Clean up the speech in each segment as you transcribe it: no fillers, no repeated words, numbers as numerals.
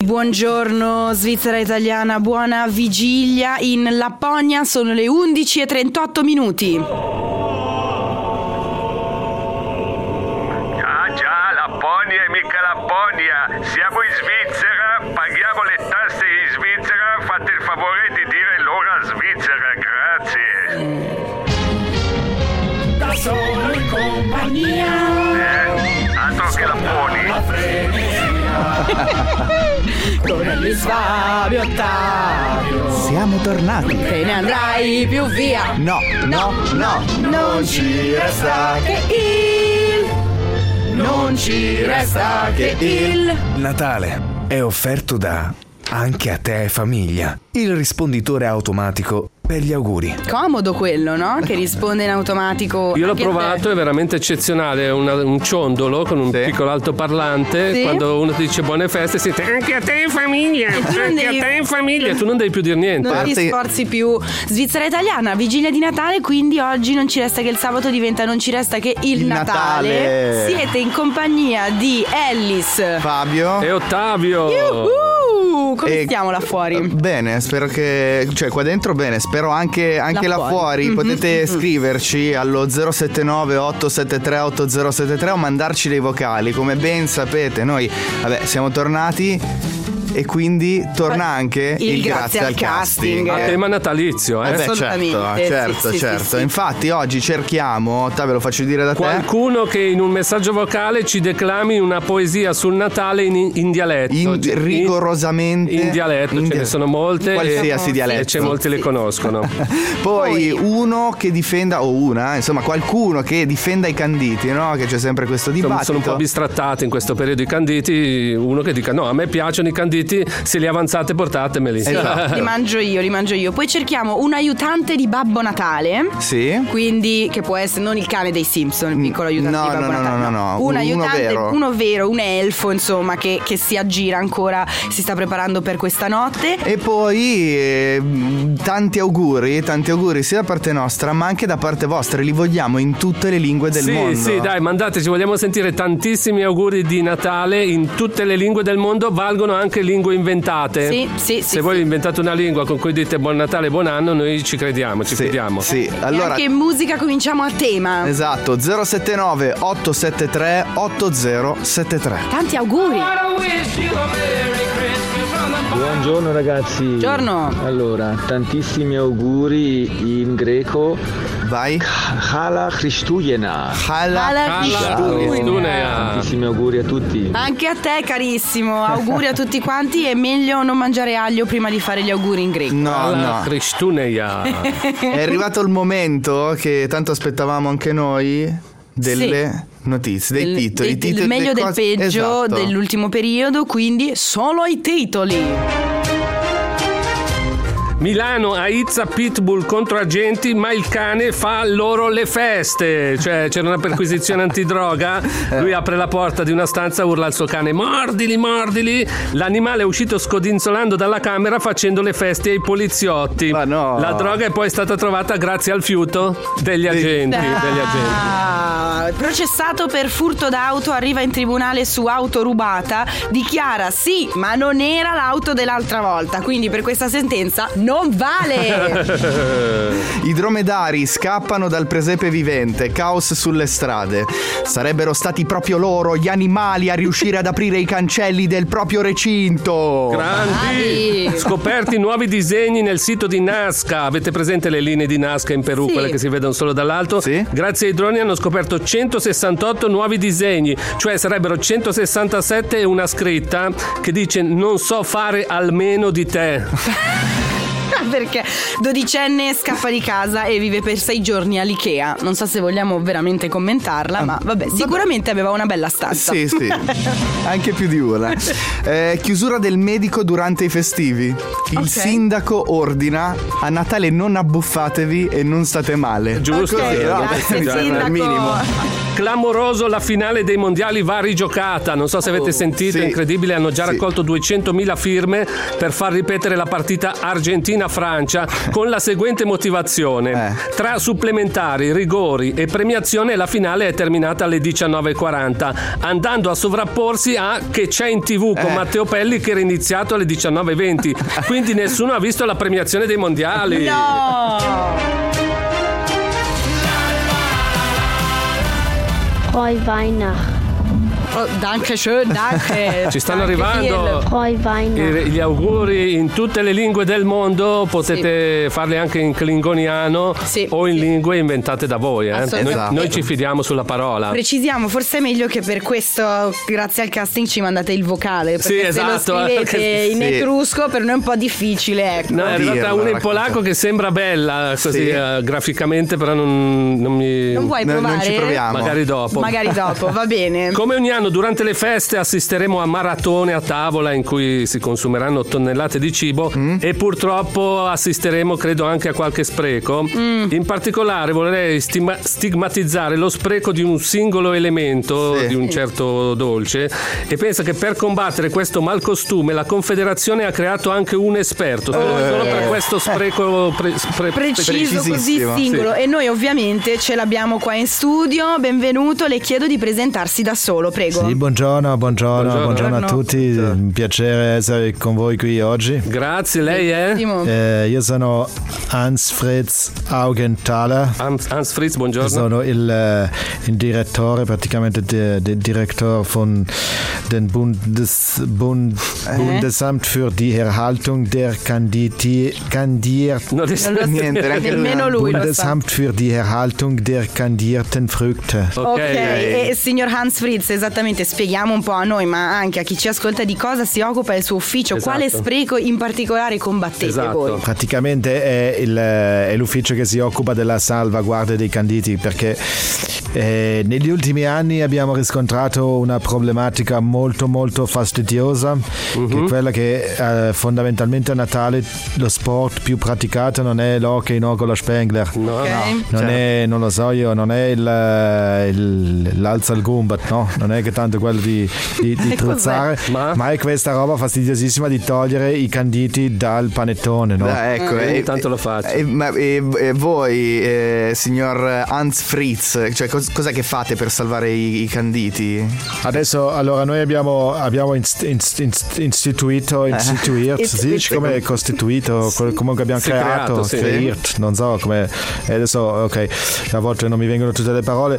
Buongiorno Svizzera italiana, buona vigilia. In Lapponia sono le 11:38 minuti. Già, Lapponia e mica Lapponia. Siamo in Svizzera, paghiamo le tasse in Svizzera, fate il favore di dire l'ora Svizzera, grazie. Da solo in compagnia. Altro che Lapponi. Con Elvis, Fabio, Ottavio. Siamo tornati. Te ne andrai più via. No. Non ci resta che non ci resta che il Natale è offerto da Anche a te famiglia, il risponditore automatico per gli auguri. Comodo quello, no? Che risponde in automatico. Io l'ho anche a te. provato, è veramente eccezionale. È un ciondolo con un piccolo altoparlante. Sì. Quando uno ti dice buone feste, sente anche a te in famiglia. Anche a te in famiglia. Tu non devi più dire niente. Non ti sforzi più. Svizzera italiana, vigilia di Natale, quindi oggi non ci resta che il sabato diventa non ci resta che il Natale. Siete in compagnia di Ellis, Fabio E Ottavio. come stiamo là fuori? Bene, spero che, cioè qua dentro bene, spero anche là fuori. Potete scriverci allo 079 873 8073 o mandarci dei vocali. Come ben sapete noi, siamo tornati e quindi torna anche il grazie al casting. A tema natalizio, Assolutamente. Certo. Sì. Infatti oggi cerchiamo, Ottavio, lo faccio dire da te. Qualcuno che in un messaggio vocale ci declami una poesia sul Natale in dialetto. Rigorosamente in dialetto, ce ne sono molte. Qualsiasi dialetto. E c'è molti le conoscono. Poi uno che difenda, o una, insomma qualcuno che difenda i canditi, no? Che c'è sempre questo dibattito. Sono un po' bistrattati in questo periodo i canditi. Uno che dica no, a me piacciono i canditi, se li avanzate portatemeli. Esatto. Li mangio io. Poi cerchiamo un aiutante di Babbo Natale. Sì. Quindi che può essere non il cane dei Simpson, il piccolo aiutante di Babbo Natale. No. Un aiutante, vero. uno vero, un elfo, insomma, che si aggira ancora, si sta preparando per questa notte. E poi tanti auguri sia da parte nostra ma anche da parte vostra, li vogliamo in tutte le lingue del mondo. Sì, dai, mandateci, vogliamo sentire tantissimi auguri di Natale in tutte le lingue del mondo, valgono anche lingue inventate. Sì. Se voi inventate una lingua con cui dite buon Natale, buon anno, noi ci crediamo, ci fidiamo. Sì, E allora anche in musica cominciamo a tema. esatto, 079 873 8073. Tanti auguri. Buongiorno ragazzi. Buongiorno. Allora, tantissimi auguri in greco. Vai. Hala Christujena. Hala Christujena. Tantissimi auguri a tutti. Anche a te carissimo, auguri a tutti quanti. È meglio non mangiare aglio prima di fare gli auguri in greco. No. Cristuneia. È arrivato il momento che tanto aspettavamo anche noi delle notizie, dei titoli. Il meglio del peggio esatto. dell'ultimo periodo, quindi solo i titoli. Milano aizza pitbull contro agenti, ma il cane fa loro le feste. Cioè c'era una perquisizione antidroga, lui apre la porta di una stanza, urla al suo cane mordili, l'animale è uscito scodinzolando dalla camera facendo le feste ai poliziotti. Ma no. La droga è poi stata trovata grazie al fiuto degli agenti. Processato per furto d'auto, arriva in tribunale su auto rubata, dichiara sì, ma non era l'auto dell'altra volta, quindi per questa sentenza non vale. I dromedari scappano dal presepe vivente, caos sulle strade. Sarebbero stati proprio loro, gli animali, a riuscire ad aprire i cancelli del proprio recinto. Grandi! Scoperti nuovi disegni nel sito di Nazca. Avete presente le linee di Nazca in Perù, Sì. quelle che si vedono solo dall'alto? Sì. Grazie ai droni hanno scoperto 168 nuovi disegni, cioè sarebbero 167 e una scritta che dice non so fare almeno di te. Perché dodicenne scappa di casa e vive per 6 giorni all'Ikea. Non so se vogliamo veramente commentarla, ma vabbè, sicuramente aveva una bella stanza. Sì, anche più di una. Chiusura del medico durante i festivi. Il sindaco ordina: a Natale non abbuffatevi e non state male. Giusto? Ok, grazie, sindaco. Al minimo. Clamoroso, la finale dei mondiali va rigiocata. Non so se avete sentito, sì. incredibile, hanno già Sì. raccolto 200.000 firme per far ripetere la partita Argentina Modena, Francia, con la seguente motivazione: tra supplementari, rigori e premiazione la finale è terminata alle 19:40, andando a sovrapporsi a Che c'è in TV con Matteo Pelli, che era iniziato alle 19:20. Quindi nessuno ha visto la premiazione dei mondiali. Frohe Weihnachten. Oh, danke schön, danke. Ci stanno arrivando gli auguri in tutte le lingue del mondo. Potete farli anche in klingoniano o in lingue inventate da voi. Noi ci fidiamo sulla parola. Precisiamo, forse è meglio che per questo, grazie al casting, ci mandate il vocale. Perché se lo scrivete in etrusco per noi è un po' difficile. Ecco. No, è arrivata una in polacco che sembra bella così graficamente, però non vuoi provare? Non ci proviamo. Magari dopo, va bene. Come ogni anno durante le feste assisteremo a maratone a tavola in cui si consumeranno tonnellate di cibo e purtroppo assisteremo, credo, anche a qualche spreco. In particolare vorrei stigmatizzare lo spreco di un singolo elemento di un certo dolce, e pensa che per combattere questo malcostume la Confederazione ha creato anche un esperto solo per questo spreco preciso, così singolo. E noi ovviamente ce l'abbiamo qua in studio. Benvenuto, le chiedo di presentarsi da solo, prego. Sì, buongiorno a tutti, un piacere essere con voi qui oggi. Grazie, lei è? Io sono Hans Fritz Augenthaler. Hans Fritz, buongiorno. Sono il direttore, praticamente der Direktor von den Bundesamt für die Erhaltung der Bundesamt für die Erhaltung der kandierten Früchte. Ok, e signor Hans Fritz, esattamente, spieghiamo un po' a noi, ma anche a chi ci ascolta, di cosa si occupa il suo ufficio. Quale spreco in particolare combattete voi? Praticamente è l'ufficio che si occupa della salvaguardia dei canditi, perché negli ultimi anni abbiamo riscontrato una problematica molto molto fastidiosa, che è quella che fondamentalmente a Natale lo sport più praticato non è l'hockey con lo Spengler, non lo so io, non è l'alza al gumbat, no? Non è che tanto quello di truzzare, ma è questa roba fastidiosissima di togliere i canditi dal panettone, no? Ecco, tanto lo faccio. E voi, signor Hans Fritz, cioè cos'è che fate per salvare i canditi? Adesso, allora, noi abbiamo istituito, come costituito, comunque abbiamo creato, non so come, adesso ok, a volte non mi vengono tutte le parole.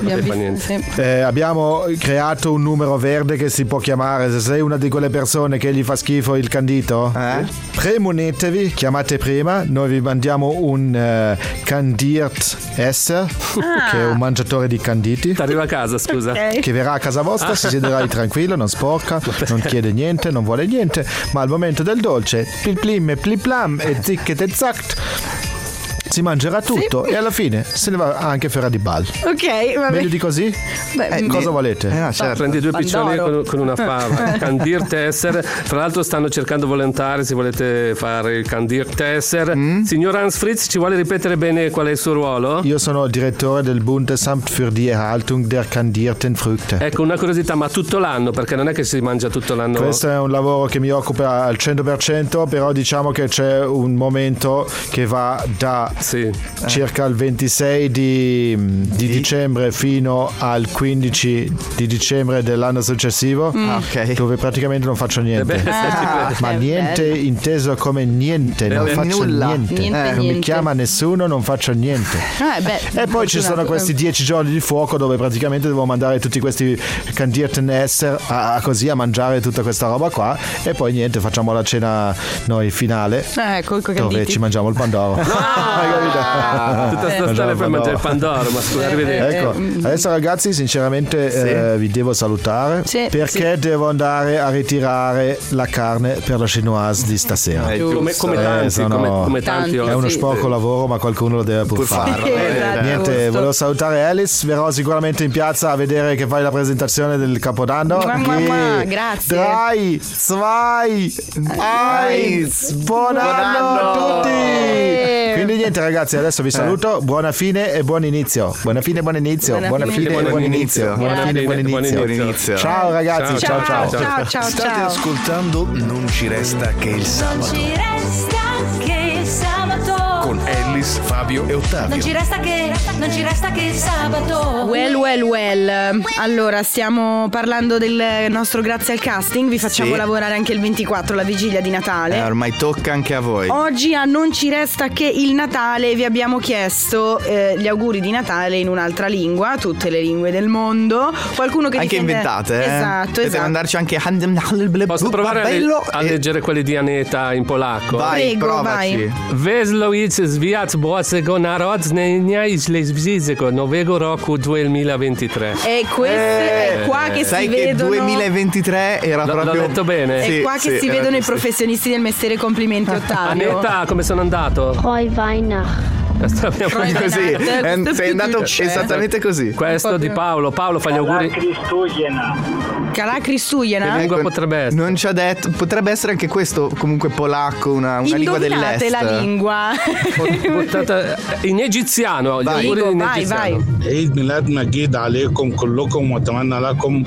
Abbiamo creato un numero verde che si può chiamare, se sei una di quelle persone che gli fa schifo il candito, premunetevi, chiamate prima, noi vi mandiamo un Candiert Esser, che è un mangiatore di canditi. Arriva a casa, scusa. Che verrà a casa vostra, si siederà tranquillo, non sporca, non chiede niente, non vuole niente, ma al momento del dolce, plim e pliplam e zicket e zact, si mangerà tutto e alla fine se ne va anche a Ferradival. Ok, va bene. Meglio di così? Cosa volete? Certo. Prendi due piccioni con una fava. Candir Tesser. Fra l'altro stanno cercando volontari, se volete fare il Candir Tesser. Signor Hans Fritz, ci vuole ripetere bene qual è il suo ruolo? Io sono il direttore del Bundesamt für die Erhaltung der kandierten Früchte. Ecco, una curiosità, ma tutto l'anno? Perché non è che si mangia tutto l'anno. Questo è un lavoro che mi occupa al 100%, però diciamo che c'è un momento che va da circa il 26 di dicembre fino al 15 di dicembre dell'anno successivo, dove praticamente non faccio niente. Ma niente inteso come niente, non faccio niente. Non mi chiama nessuno, non faccio niente. E poi ci sono questi 10 giorni di fuoco dove praticamente devo mandare tutti questi Candierten Esser così a mangiare tutta questa roba qua, e poi niente, facciamo la cena noi finale, dove ci mangiamo il pandoro. Tutta sta storia per mangiare il pandoro, ma scusa, arrivederci. Ecco, adesso ragazzi, sinceramente vi devo salutare perché devo andare a ritirare la carne per la chinoise di stasera. Come tanti è uno sporco lavoro, ma qualcuno lo deve pur fare. Niente, volevo salutare Alice, verrò sicuramente in piazza a vedere che fai la presentazione del Capodanno. Grazie. 3, 2, 1, buon anno a tutti. Quindi niente ragazzi, adesso vi saluto, buona fine e buon inizio. Buona fine e buon inizio. Buona fine e buon inizio. Buona fine e buon inizio. Ciao ragazzi, ciao. State ascoltando Non ci resta che il sabato. Non ci resta che il sabato. con Ellis, Fabio e Ottavio. Non ci resta che il sabato. Well. Allora, stiamo parlando del nostro grazie al casting. Vi facciamo Sì. lavorare anche il 24, la vigilia di Natale. Ormai tocca anche a voi. Oggi a Non ci resta che il Natale vi abbiamo chiesto gli auguri di Natale in un'altra lingua, tutte le lingue del mondo. Qualcuno che Anche difende... inventate, Esatto. Potete mandarci anche. Posso provare a leggere quelli di Aneta in polacco? Vai, Prego, provaci. vai. Weslowic zwiat błacego narodzenia i śledzizego nowego roku 2023. E questo è qua che Sai si che vedono 2023 era L'ho proprio. detto bene? È qua che si era vedono i così. professionisti del mestiere. Complimenti, Ottavio. Aneta, come sono andato? Frohe Weihnachten. Così, sei andato esattamente così. Questo di Paolo. Paolo fa gli auguri. Calà Che Cristujena. lingua potrebbe essere? Non ci ha detto, potrebbe essere anche questo, comunque polacco, una lingua dell'est. Indovinate la lingua. In egiziano. Gli Vai. auguri in Vai, egiziano. عيد ميلاد مجيد عليكم كلكم واتمنى لكم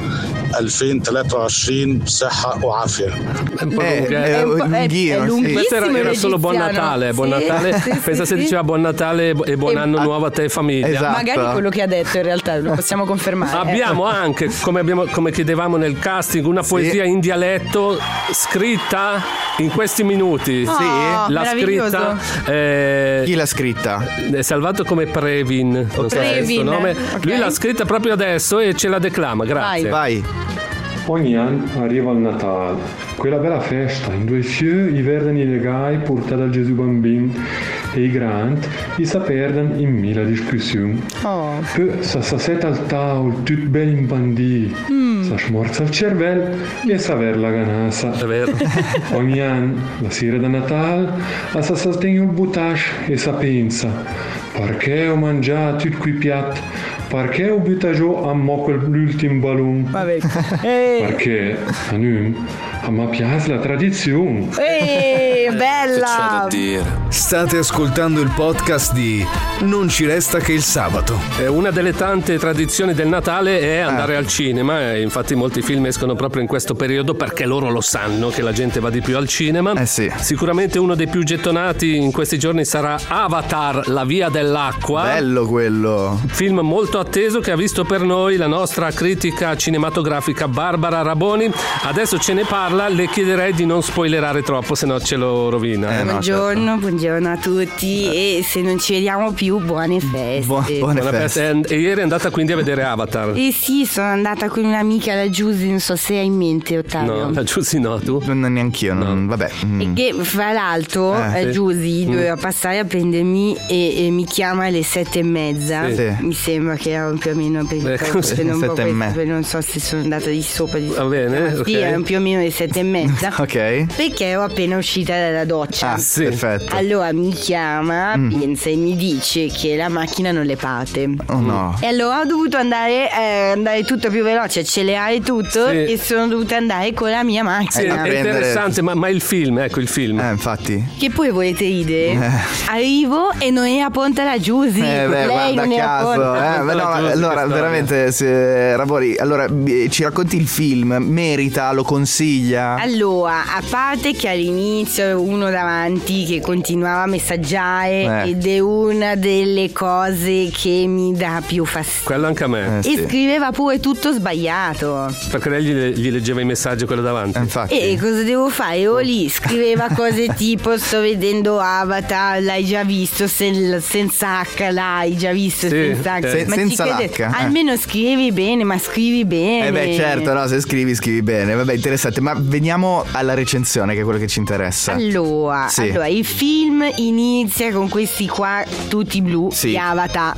2023 بصحة وعافية. È un po' lunga. È lunghino, lunghissimo Questo era solo l'egiziano. Buon Natale. Buon Sì, Natale. sì, Pensa sì, se sì. diceva Buon Natale e buon anno nuovo a te e famiglia. Esatto. Magari quello che ha detto in realtà lo possiamo confermare. Abbiamo anche, come chiedevamo nel casting, una poesia in dialetto scritta in questi minuti. Oh, L'ha meraviglioso. scritta Chi l'ha scritta? è salvato come Previn, non so se è il suo Previn, nome. ok. Lui l'ha scritta proprio adesso e ce la declama, grazie. Vai. Ogni anno arriva il Natale, quella bella festa in due cieux i verden i legai portati dal Gesù bambino e i grandi i sa perden in mille discussioni. Oh. Poi sa seta al tavolo tutto ben imbandì, sa smorza il cervello e sa aver la ganassa. È vero. Ogni anno, la sera di Natale, sa saltegna il buttash e sa pensa, perché ho mangiato tutti quei piatti, perché ho buttato giù a mo l'ultimo ballon. Vabbè. Perché a noi a me piace la tradizione. Bella. State ascoltando il podcast di Non ci resta che il sabato. Una delle tante tradizioni del Natale è andare al cinema e infatti molti film escono proprio in questo periodo perché loro lo sanno che la gente va di più al cinema. Sì. Sicuramente uno dei più gettonati in questi giorni sarà Avatar, la via dell'acqua. Bello quello. Film molto atteso che ha visto per noi la nostra critica cinematografica Barbara Raboni. Adesso ce ne parla, le chiederei di non spoilerare troppo, se no ce lo rovina. Buongiorno a tutti e se non ci vediamo più buone feste. Buone feste. E ieri è andata quindi a vedere Avatar. Sì, sono andata con un'amica, la Giusy, non so se hai in mente, Ottavio. No, la Giusy no, tu? Non neanch'io, vabbè. E che fra l'altro sì. Giusy doveva passare a prendermi e mi chiama alle 7:30. Sì. Mi sembra che era più o meno per un po' 7:30. non so se sono andata di sopra di Va bene, Sì, ok. erano più o meno le 7:30. Ok. Perché ero appena uscita dalla doccia. Sì. Perfetto. Allora mi chiama, pensa e mi dice che la macchina non le parte. Oh no. E allora ho dovuto andare tutto più veloce, accelerare tutto Sì. e sono dovuta andare con la mia Sì, macchina. è interessante, ma il film, ecco il film. Infatti. Che poi volete ridere? Arrivo e non era pronta la Giusy. Lei guarda non era caso. pronta. Allora, veramente, Rabori, allora ci racconti il film, merita, lo consiglia? Allora, a parte che all'inizio uno davanti che continuava a messaggiare ed è una delle cose che mi dà più fastidio. Quello anche a me. E scriveva pure tutto sbagliato. Perché lei gli leggeva i messaggi quello davanti. Infatti. E cosa devo fare? Io lì scriveva cose tipo sto vedendo Avatar, l'hai già visto senza H, l'hai già visto Sì, senza H. Ma senza ci crede- l'H, almeno scrivi bene, ma scrivi bene. Beh, certo, no, se scrivi bene. Vabbè, interessante. Ma veniamo alla recensione, che è quello che ci interessa. Allora, il film inizia con questi qua tutti blu di Avatar.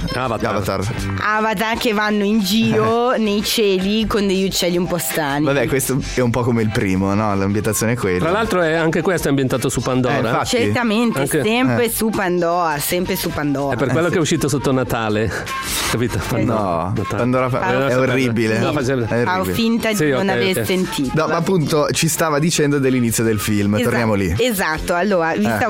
Avatar che vanno in giro nei cieli con degli uccelli un po' strani. Vabbè, questo è un po' come il primo, no? L'ambientazione è quella. Tra l'altro anche questo è ambientato su Pandora. Infatti. Certamente, Anche- sempre su Pandora, sempre su Pandora. È per quello che è uscito sotto Natale. Capito? No, Natale. Pandora è orribile. No, È orribile. Ho finta di Sì, non ok, aver ok. sentito. No, ma appunto ci stava dicendo dell'inizio del film. Torniamo lì. Esatto, allora vi stavo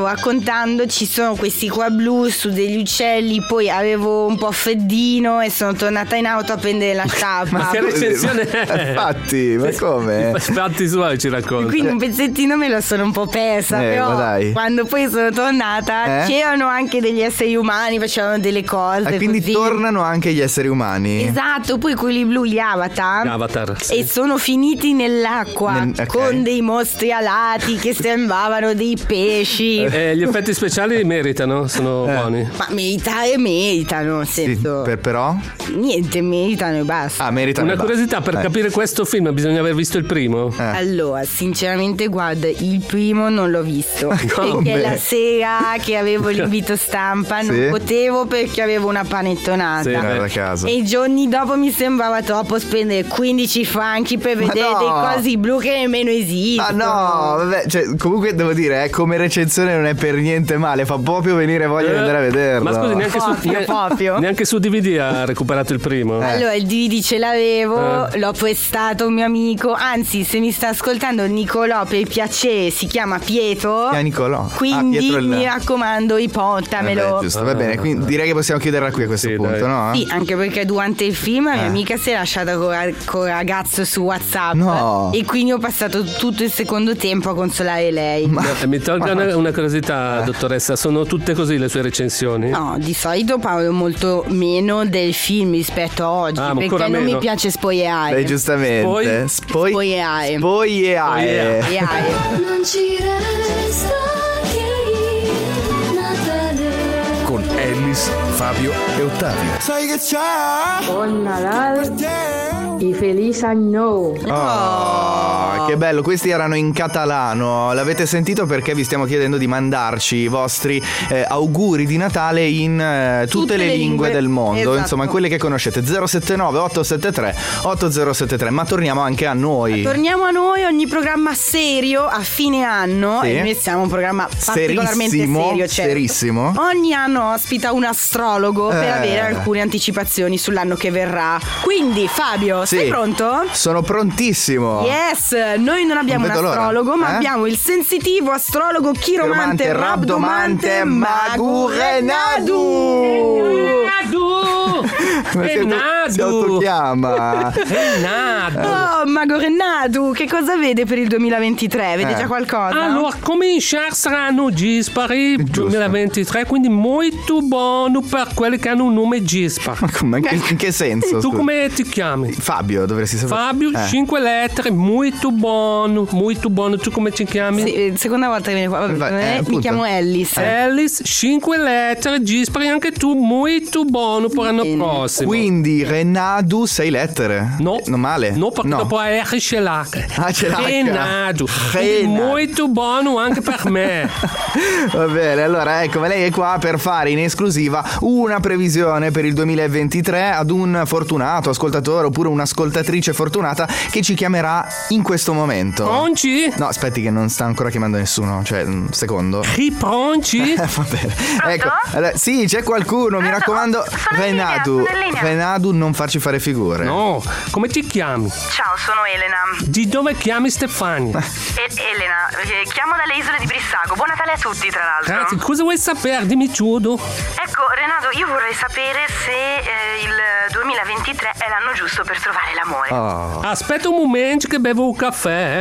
ascoltando, ci sono questi qua blu su degli uccelli, poi avevo un po' freddino e sono tornata in auto a prendere la sciarpa. Ma che recensione è? Infatti, ma come? Fatti suoi ci racconta. Quindi un pezzettino me lo sono un po' persa, però quando poi sono tornata c'erano anche degli esseri umani, facevano delle cose. Quindi così. Tornano anche gli esseri umani. Esatto, poi quelli blu, gli avatar sì. E sono finiti nell'acqua con dei mostri alati che sembravano dei pesci. Gli effetti speciali meritano, sono buoni. Ma meritano, nel senso. Sì, però? Niente, meritano e basta. Meritano. Una curiosità, per capire questo film bisogna aver visto il primo? Allora, sinceramente, guarda, il primo non l'ho visto. Perché la sera che avevo l'invito stampa non potevo, perché avevo una panettonata. Da casa. E i giorni dopo mi sembrava troppo spendere 15 franchi per vedere dei cosi blu che nemmeno esistono. No, vabbè, cioè, comunque devo dire, come recensione non è per niente male, fa proprio venire voglia di andare a vederlo. Ma scusi, neanche su DVD ha recuperato il primo? Allora, il DVD ce l'avevo, l'ho prestato a un mio amico, anzi, se mi sta ascoltando Nicolò, per piacere, si chiama Pietro. Nicolò. Quindi Pietro mi raccomando, portamelo. Giusto, va bene, quindi direi che possiamo chiuderla qui a questo punto, no? Sì, anche perché durante il film la mia amica si è lasciata col ragazzo su WhatsApp. No. E quindi ho passato tutto il secondo tempo a consolare lei. Mi tolga una curiosità, dottoressa, sono tutte così le sue recensioni? No, di solito parlo molto meno del film rispetto a oggi, perché non mi piace spoilerare. Giustamente. Spoilerare. Non ci resta che Natale. Con Ellis, Fabio e Ottavio. Sai che c'è? Buon Nadal e feliz año. Che bello, questi erano in catalano. L'avete sentito perché vi stiamo chiedendo di mandarci i vostri auguri di Natale in tutte le lingue del mondo, esatto. Insomma, quelle che conoscete. 079 873 8073. Ma torniamo anche a noi. Torniamo a noi, ogni programma serio a fine anno. E noi siamo un programma particolarmente serio, serissimo. Ogni anno ospita un astrologo per avere alcune anticipazioni sull'anno che verrà. Quindi Fabio, sei pronto? Sono prontissimo. Yes, noi non abbiamo un astrologo, ma abbiamo il sensitivo astrologo chiromante rabdomante Magu Renadu. Si autochiama Mago Renadu, che cosa vede per il 2023? Vede già qualcosa? Allora, cominciare saranno dispari 2023, quindi molto buono per quelli che hanno un nome dispari. Ma in che senso? Tu come ti chiami? Fabio, dovresti sapere. Fabio, 5 lettere, molto buono. Tu come ti chiami? Sì, seconda volta che viene qua. Mi chiamo Ellis. Ellis, 5 lettere, dispari anche tu, molto buono per l'anno prossimo. Quindi Renadu 6 lettere. No. Non male. No, perché dopo R ce l'ha. Ce l'ha. Renadu. Molto buono anche per me. Va bene, allora ecco, lei è qua per fare in esclusiva una previsione per il 2023 ad un fortunato ascoltatore oppure un'ascoltatrice fortunata che ci chiamerà in questo momento. Pronti? No, aspetti che non sta ancora chiamando nessuno, cioè un secondo. Pronti? Va bene. Ecco, allora, sì, c'è qualcuno, mi raccomando. Renadu, non farci fare figure. No, come ti chiami? Ciao, sono Elena. Di dove chiami Stefania? Elena, chiamo dalle isole di Brissago. Buon Natale a tutti, tra l'altro. Grazie, cosa vuoi sapere? Dimmi tutto. Ecco, Renato, io vorrei sapere se il 2023 è l'anno giusto per trovare l'amore. Aspetta un momento che bevo un caffè.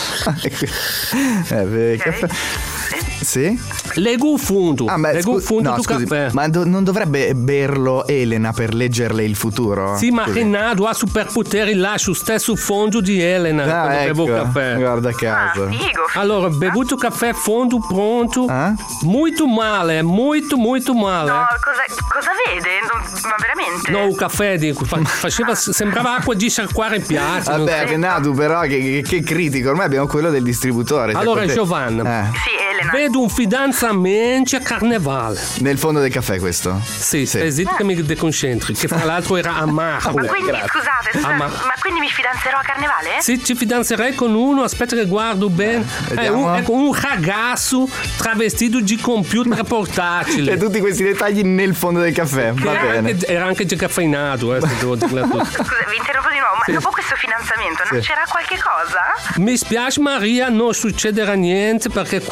Caffè. Sì? Leggo un fondo. Leggo un fondo di caffè. Ma non dovrebbe berlo Elena per leggerle il futuro? Sì, ma Renato ha superpoteri là sul stesso fondo di Elena quando bevo caffè. Guarda caso. Figo. Allora, bevuto caffè, fondo pronto. Molto male, molto male. No, cosa vede? Ma veramente? No, un caffè sembrava acqua di sciacquare in piazza. Vabbè, Renato, però che critico. Ormai abbiamo quello del distributore. Allora, Giovanna. Sì, Elena. Vedo un fidanzamento a carnevale. Nel fondo del caffè questo? Sì. Zitto che mi deconcentri, che fra l'altro era amaro. Ma quindi, scusate, ma quindi mi fidanzerò a carnevale? Sì, ci fidanzerei con uno, aspetta che guardo bene. Un ragazzo travestito di computer portatile. E tutti questi dettagli nel fondo del caffè, va bene. Era anche decaffeinato, devo dirla tutta. Scusa, vi interrompo di nuovo, ma dopo questo fidanzamento nascerà qualche cosa? Mi spiace Maria, non succederà niente perché quando si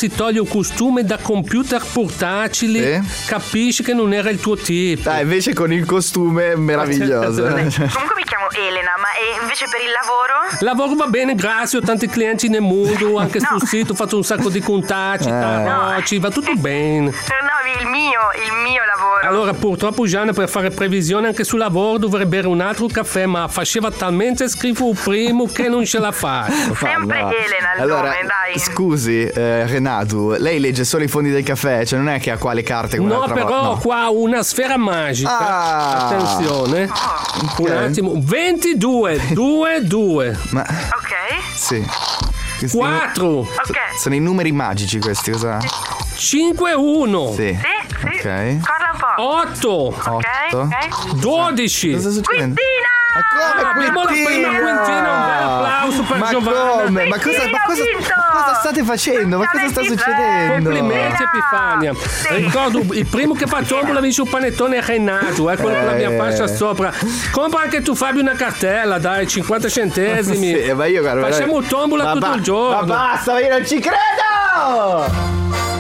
toglie un costume da computer portatili, capisci che non era il tuo tipo. Invece con il costume meraviglioso. Comunque mi chiamo Elena, ma invece per il lavoro? Lavoro va bene, grazie, ho tanti clienti nel mondo, anche sul sito ho fatto un sacco di contatti, tarocchi, va tutto bene. No, il mio lavoro. Allora, purtroppo Gianna, per fare previsione anche sul lavoro dovrebbe bere un altro caffè, ma faceva talmente schifo il primo che non ce la fa. Sempre Elena il nome, dai. Scusi, Renato, lei legge solo i fondi del caffè, cioè non è che ha qua le carte come No, però qua una sfera magica. Attenzione. Un attimo. 22. Ma ok. Sì. 4. Ok. Sono i numeri magici questi, cosa? 5 1. Sì. Ok. Parla un po'. 8. Ok. 12. Cosa sta succedendo? Ma come abbiamo la prima quintina, un bel applauso per Giovanna. Come? Ma cosa state facendo? Ma cosa sta succedendo? Complimenti Epifania. Ricordo, il primo che fa tombola vince un panettone a Renato, quello con la mia fascia sopra. Compra anche tu, Fabio, una cartella, dai, 50 centesimi. Sì, ma io, guarda, facciamo tombola tutto il giorno. Ma basta, io non ci credo!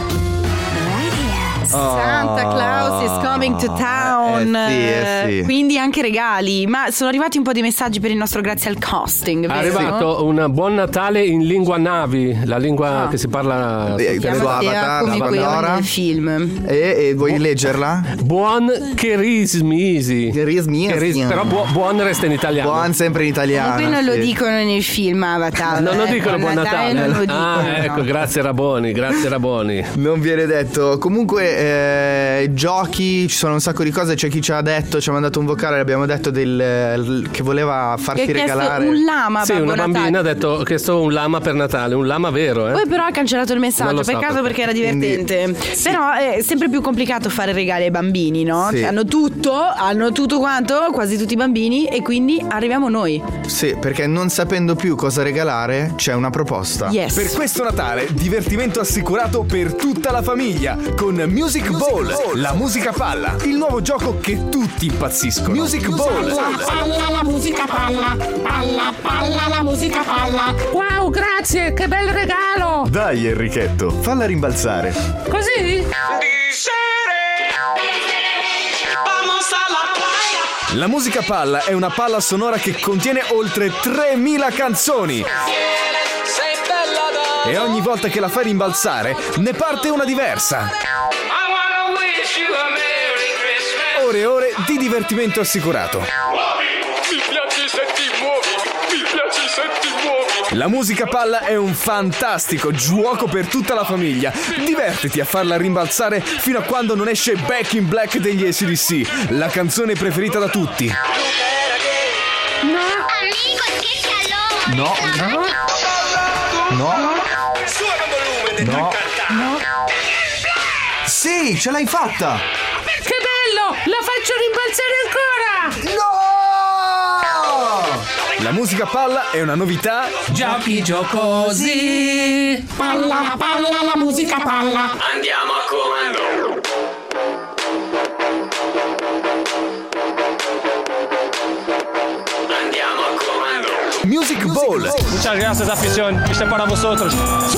Santa Claus is coming to town. Sì. Quindi anche regali. Ma sono arrivati un po' di messaggi per il nostro grazie al casting. È arrivato un buon Natale in lingua Navi, la lingua che si parla come quello nel film. E vuoi leggerla? Buon Kerismisi. Però buon resta in italiano. Buon sempre in italiano. Quello lo dicono nel film Avatar. Non lo dicono buon Natale. Non lo dicono, ecco, grazie Raboni. Non viene detto. Comunque giochi, ci sono un sacco di cose. C'è chi ci ha mandato un vocale, abbiamo detto che voleva farti regalare un lama. Sì, una bambina Natale. ha detto che sto un lama per Natale, un lama vero, Poi però ha cancellato il messaggio, peccato perché era divertente. Però è sempre più complicato fare regali ai bambini, no? Sì. Hanno tutto quanto, quasi tutti i bambini, e quindi arriviamo noi. Sì, perché non sapendo più cosa regalare c'è una proposta. Yes. Per questo Natale divertimento assicurato per tutta la famiglia con Music Ball, la musica palla, il nuovo gioco che tutti impazziscono. Music Ball. Palla, la musica palla. Palla, la musica palla. Wow, grazie, che bel regalo. Dai Enrichetto, falla rimbalzare. Così? La musica palla è una palla sonora che contiene oltre 3000 canzoni. E ogni volta che la fai rimbalzare ne parte una diversa. Ore e ore di divertimento assicurato. La musica palla è un fantastico gioco per tutta la famiglia. Divertiti a farla rimbalzare fino a quando non esce Back in Black degli AC/DC, la canzone preferita da tutti. No. Sì, ce l'hai fatta! Che bello! La faccio rimbalzare ancora! No! La musica palla è una novità. Giochi giocosi. Palla, la musica palla. Andiamo a comando. Andiamo a comando. Music Ball. Muchas gracias, afición. Este para vosotros.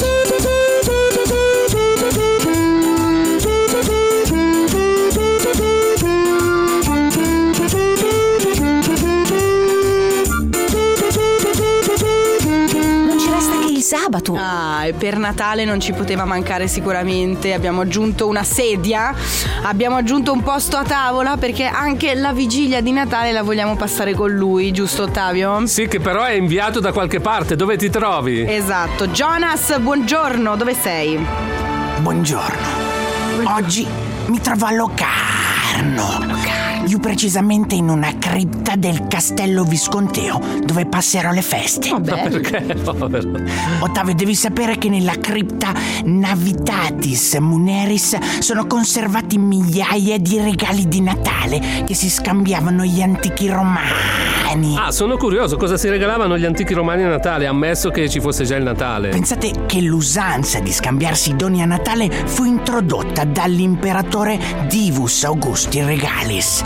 Sabato. E per Natale non ci poteva mancare sicuramente. Abbiamo aggiunto una sedia, abbiamo aggiunto un posto a tavola, perché anche la vigilia di Natale la vogliamo passare con lui, giusto Ottavio? Sì, che però è inviato da qualche parte. Dove ti trovi? Esatto. Jonas, buongiorno, dove sei? Buongiorno. Oggi mi trovo a Locarno. Più precisamente in una cripta del Castello Visconteo, dove passerò le feste. Vabbè. Perché, povero? Ottavio, devi sapere che nella cripta Navitatis Muneris sono conservati migliaia di regali di Natale che si scambiavano gli antichi romani. Sono curioso, cosa si regalavano gli antichi romani a Natale, ammesso che ci fosse già il Natale. Pensate che l'usanza di scambiarsi i doni a Natale fu introdotta dall'imperatore Divus Augusti Regalis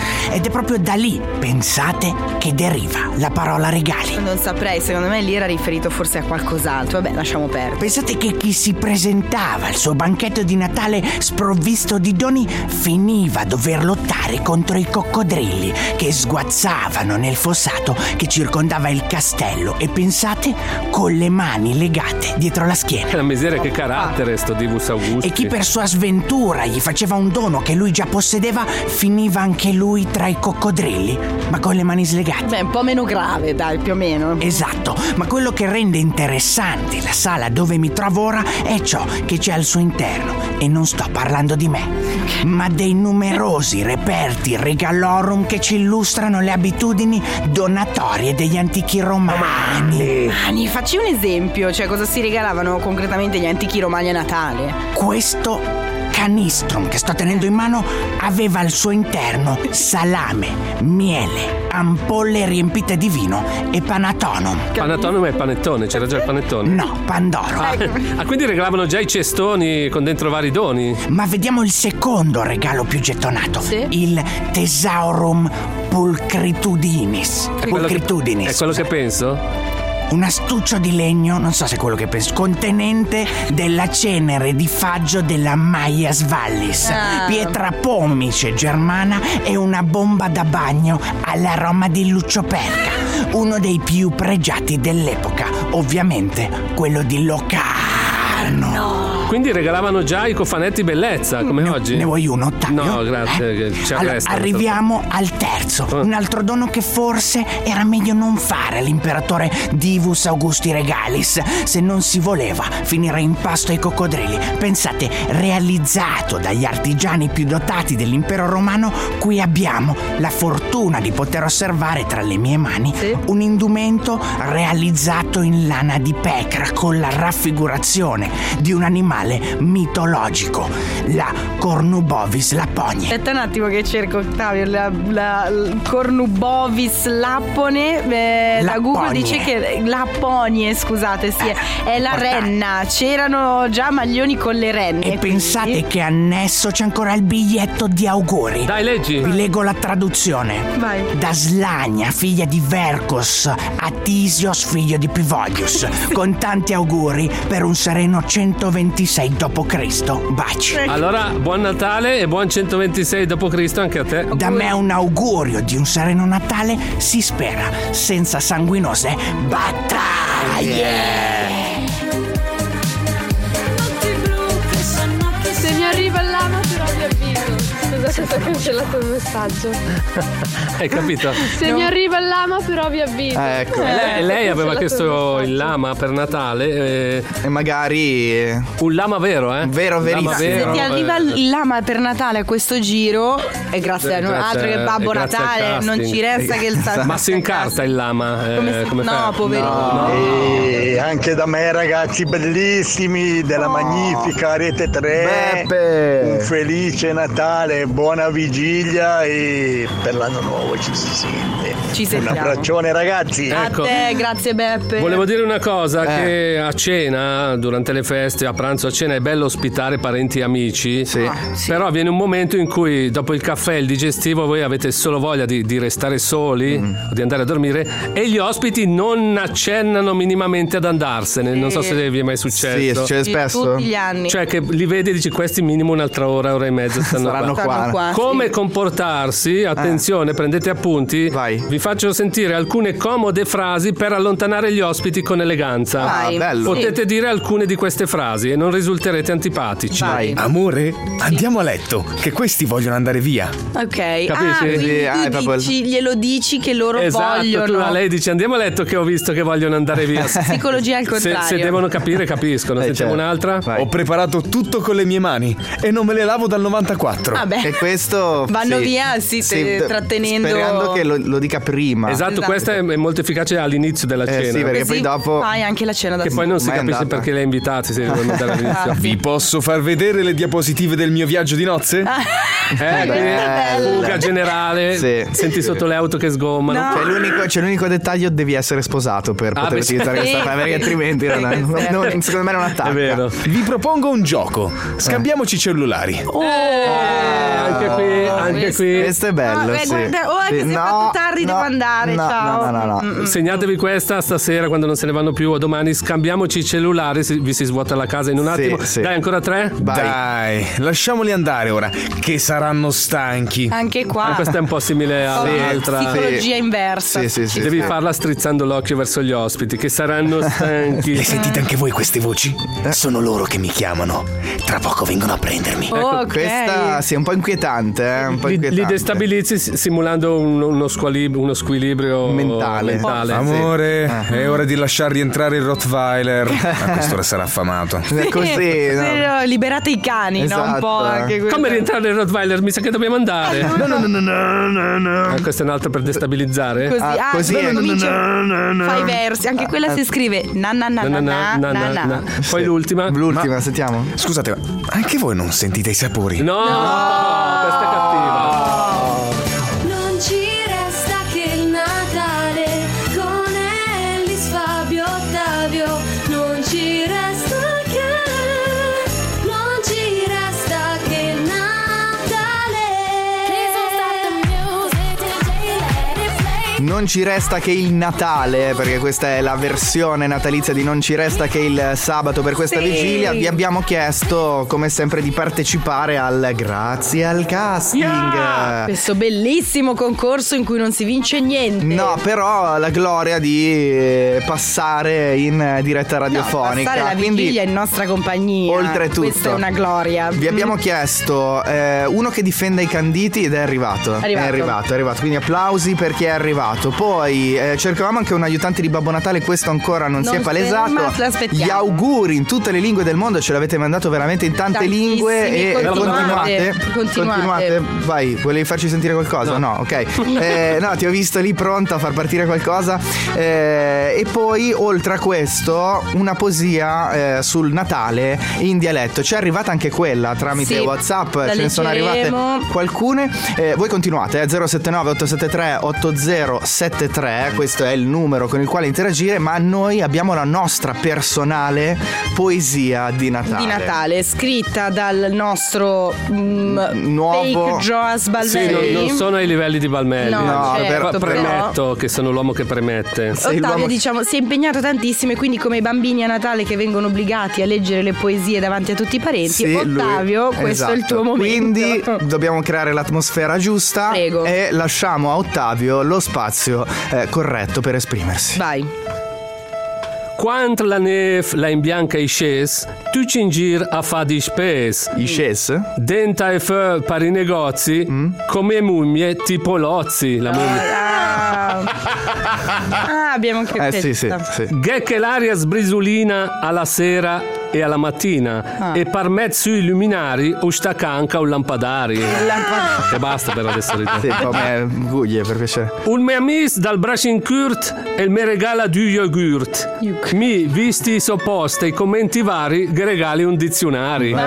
Ed è proprio da lì, pensate, che deriva la parola regali. Non saprei, secondo me lì era riferito forse a qualcos'altro. Vabbè, lasciamo perdere. Pensate che chi si presentava al suo banchetto di Natale sprovvisto di doni finiva a dover lottare contro i coccodrilli che sguazzavano nel fossato che circondava il castello, e pensate, con le mani legate dietro la schiena. La miseria, che carattere sto Divus Augusti. E chi per sua sventura gli faceva un dono che lui già possedeva finiva anche lui tra i coccodrilli, ma con le mani slegate. Beh, un po' meno grave, dai, più o meno. Esatto, ma quello che rende interessante la sala dove mi trovo ora è ciò che c'è al suo interno, e non sto parlando di me, ma dei numerosi reperti regalorum che ci illustrano le abitudini donatorie degli antichi romani. Facci un esempio, cioè cosa si regalavano concretamente gli antichi romani a Natale? Questo canistrum che sto tenendo in mano aveva al suo interno salame, miele, ampolle riempite di vino e panatonum. Panatonum è panettone, c'era già il panettone? No, pandoro. Quindi regalavano già i cestoni con dentro vari doni? Ma vediamo il secondo regalo più gettonato, il Thesaurum Pulchritudinis. È quello che penso? Un astuccio di legno, non so se è quello che penso, contenente della cenere di faggio della Maias Vallis, pietra pomice germana e una bomba da bagno all'aroma di lucioperca, uno dei più pregiati dell'epoca, ovviamente quello di Locarno. Quindi regalavano già i cofanetti bellezza, come oggi? Ne vuoi uno, Ottavio? No, grazie, ci arrestano. Arriviamo al terzo, un altro dono che forse era meglio non fare all'imperatore Divus Augusti Regalis, se non si voleva finire in pasto ai coccodrilli. Pensate, realizzato dagli artigiani più dotati dell'impero romano, qui abbiamo la fortuna di poter osservare tra le mie mani un indumento realizzato in lana di pecora con la raffigurazione di un animale mitologico, la Cornubovis lapone. Aspetta un attimo che cerco, Ottavio, la Cornubovis lapone. La Google dice che Laponie, scusate, sì, è la renna. C'erano già maglioni con le renne. E pensate che annesso c'è ancora il biglietto di auguri. Dai, leggi. Vi leggo la traduzione. Vai. Da Slania, figlia di Vercos, a Tisios, figlio di Pivodius, con tanti auguri per un sereno 126 d.C. Baci. Allora, buon Natale e buon 126 d.C. anche a te. Da me un augurio di un sereno Natale, si spera, senza sanguinose battaglie. Se mi arriva l'ama però vi avviso. Scusate, ho cancellato il messaggio. Hai capito? Se mi arriva il lama però vi avviso. Ecco. Lei aveva chiesto il lama per Natale e magari un lama vero, vero, verissimo. Se ti arriva il lama per Natale a questo giro, e grazie a noi, altro che Babbo Natale, non ci resta che il ma si incarta il lama come no, poverino. E anche da me, ragazzi bellissimi della magnifica Rete 3, Beppe. Un felice Natale, buona vigilia, e per l'anno nuovo ci si sente. Ci sentiamo. Un abbraccione, ragazzi. A te, grazie Beppe. Volevo dire una cosa, che a cena, durante le feste, a pranzo, a cena è bello ospitare parenti e amici, sì. Però viene un momento in cui dopo il caffè e il digestivo voi avete solo voglia di restare soli, di andare a dormire, e gli ospiti non accennano minimamente ad andarsene. Non so se vi è mai successo. Sì, succede spesso. Tutti gli anni. Cioè che li vedi e dici questi minimo un'altra ora e mezza saranno qua. Come comportarsi? Attenzione, prendete appunti. Vai. Vi faccio sentire alcune comode frasi per allontanare gli ospiti con eleganza. Vai. Bello. Potete dire alcune di queste frasi e non risulterete antipatici. Vai. Amore, andiamo a letto, che questi vogliono andare via. Ok. Capisci? Quindi glielo dici che loro Esatto, vogliono. tu a lei dici andiamo a letto che ho visto che vogliono andare via. Psicologia al contrario. Se devono capire, capiscono. Sentiamo certo. un'altra. Vai. Ho preparato tutto con le mie mani e non me le lavo dal 94. Vabbè. E questo vanno via, trattenendo. Sperando che lo dica prima. Esatto, questa è molto efficace all'inizio della cena. Sì, perché poi dopo fai anche la cena da che poi non si Mai capisce andata. perché le ha invitati se devono andare all'inizio. Vi posso far vedere le diapositive del mio viaggio di nozze? Fuga generale. Sì. Senti sotto le auto che sgommano. No. C'è l'unico dettaglio: devi essere sposato per poter utilizzare questa frase, perché altrimenti secondo me non attacca. È vero. Vi propongo un gioco. Scambiamoci i cellulari. Anche qui. Questo è bello. Guarda, che si è fatto tardi, devo andare. Ciao. No. Segnatevi questa stasera quando non se ne vanno più, o domani scambiamoci i cellulari, vi si svuota la casa in un attimo. Sì. Dai, ancora 3? Dai, lasciamoli andare ora, che saranno stanchi. Anche qua. Questa è un po' simile all'altra. Psicologia inversa. Sì. Devi farla strizzando l'occhio verso gli ospiti, che saranno stanchi. Le sentite anche voi queste voci? Sono loro che mi chiamano. Tra poco vengono a prendermi. Ok. Questa è un po' inquietante, un po' inquietante. Li destabilizzi simulando uno squilibrio mentale. Amore, è ora di lasciar rientrare il Rottweiler. A quest'ora sarà affamato. Così, no? Liberate i cani, Esatto. no? Un po' anche questo. Come rientrare il Rottweiler? Mi sa che dobbiamo andare. No. Questa è un'altra per destabilizzare. Così, così. Fai i versi. Anche quella si scrive na. Poi l'ultima. L'ultima, sentiamo. Scusate, ma anche voi non sentite i sapori? No, questa è cattiva. Non ci resta che il Natale con Ellis, Fabio, Ottavio. Non ci resta che il Natale. Non ci resta che il Natale, perché questa è la versione natalizia di Non ci resta che il sabato per questa vigilia. Vi abbiamo chiesto, come sempre, di partecipare al Grazie al Casting. Questo bellissimo concorso in cui non si vince niente. No, però la gloria di passare in diretta radiofonica. Passare la vigilia in nostra compagnia. Oltretutto, questa è una gloria. Vi abbiamo chiesto uno che difenda i canditi ed è arrivato. È arrivato. Quindi applausi per chi è arrivato. Poi cercavamo anche un aiutante di Babbo Natale, questo ancora non si è palesato. Gli auguri in tutte le lingue del mondo, ce l'avete mandato veramente in tante lingue e continuate. Vai, volevi farci sentire qualcosa? No, ok. No, ti ho visto lì pronta a far partire qualcosa. E poi oltre a questo una poesia sul Natale in dialetto. Ci è arrivata anche quella tramite WhatsApp, ce ne sono arrivate qualcune. Voi continuate 079 873 8073, questo è il numero con il quale interagire, ma noi abbiamo la nostra personale poesia di Natale. Scritta dal nostro nuovo fake Joas Balmelli. Sì, non sono ai livelli di Balmelli. No, certo, premetto che sono l'uomo che premette. Ottavio, diciamo, si è impegnato tantissimo, e quindi come i bambini a Natale che vengono obbligati a leggere le poesie davanti a tutti i parenti, Ottavio, questo è il tuo momento. Quindi dobbiamo creare l'atmosfera giusta. Prego. E lasciamo a Ottavio lo spazio corretto per esprimersi. Vai. Quant la neve la imbianca i sces, tu cingir a fa di spes. I sces? Denta e fe per i negozi, come mummie tipo Lozzi, la mummia. Abbiamo anche sì. Che l'aria sbrisulina alla sera e alla mattina e per mezzo sui luminari o staccanca o lampadari. E basta per adesso. Sì, come guglie, per piacere. Un mio amico dal Braschinkurt e mi regala du yogurt. Mi visti sopposte i commenti vari che regali un dizionario.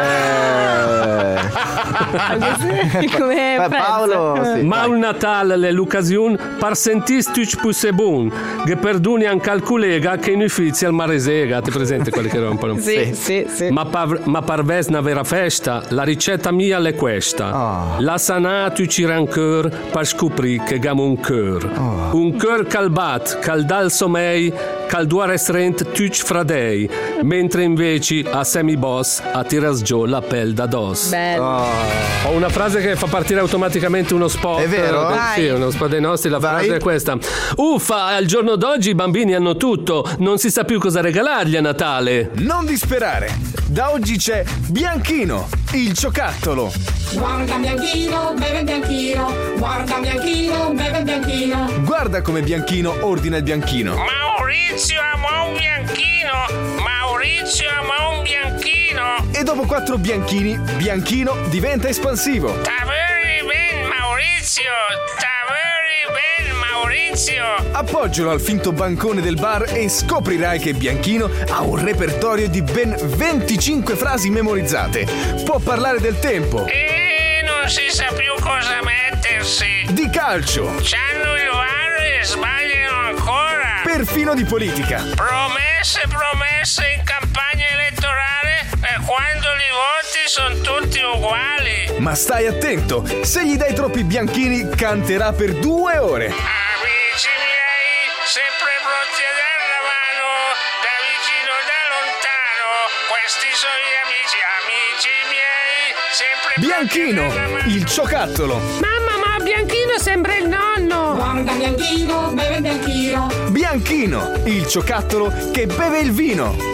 Come Paolo, sì, ma un Natale le l'occasione par sentis tuc pusse bun che perduni anche al collega che in uffizi al maresega. Ti presente quelli che rompono? Sì. Ma par vesna vera festa, la ricetta mia è questa. La sanà tu ci rancor per scoprì che gamo un cœur. Un cœur calbat, caldal somei, calduare rent tuc fradei, mentre invece a semi-boss a tiras giù la pel da dos. Ho una frase che fa partire automaticamente uno spot. È vero? Sì, uno spot dei nostri. La frase è questa: uffa, al giorno d'oggi i bambini hanno tutto, non si sa più cosa regalargli a Natale. Non disperare, da oggi c'è Bianchino, il giocattolo. Guarda Bianchino, beve Bianchino. Guarda Bianchino, beve Bianchino. Guarda come Bianchino ordina il bianchino. Maurizio ama un bianchino. Maurizio ama un bianchino. E dopo 4 bianchini, Bianchino diventa espansivo. Taveri ben Maurizio. Taveri ben Maurizio. Appoggialo al finto bancone del bar e scoprirai che Bianchino ha un repertorio di ben 25 frasi memorizzate. Può parlare del tempo. E non si sa più cosa mettersi. Di calcio. C'hanno il VAR e sbagliano ancora. Perfino di politica. Promesse in campagna elettorale e quando li voti sono tutti uguali. Ma stai attento, se gli dai troppi bianchini canterà per 2 ore. Amici miei, sempre pronti a dare la mano, da vicino e da lontano. Questi sono gli amici miei, sempre Bianchino, pronti a dare la mano. il giocattolo. Mamma, ma Bianchino sembra il nonno. Guarda Bianchino, beve Bianchino. Bianchino, il giocattolo che beve il vino.